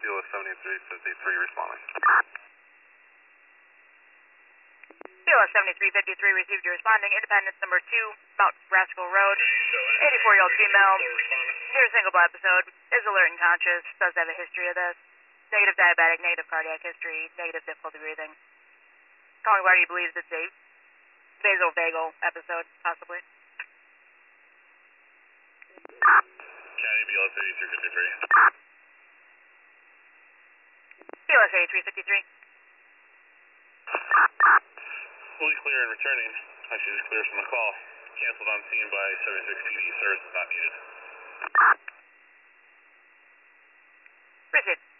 Kilo 7353 responding. Kilo 7353 received your responding. Independence number 2, Mount Rascal Road. 84-year-old female. Near single episode. Is alert and conscious. Does have a history of this. Negative diabetic, negative cardiac history, negative difficulty breathing. Calling party believes it's a vasovagal episode, possibly. County BL 3353. Kilo 8353. Fully clear and returning. Actually, just clear from the call. Canceled on scene by 76 PD. Service is not needed. Proceed.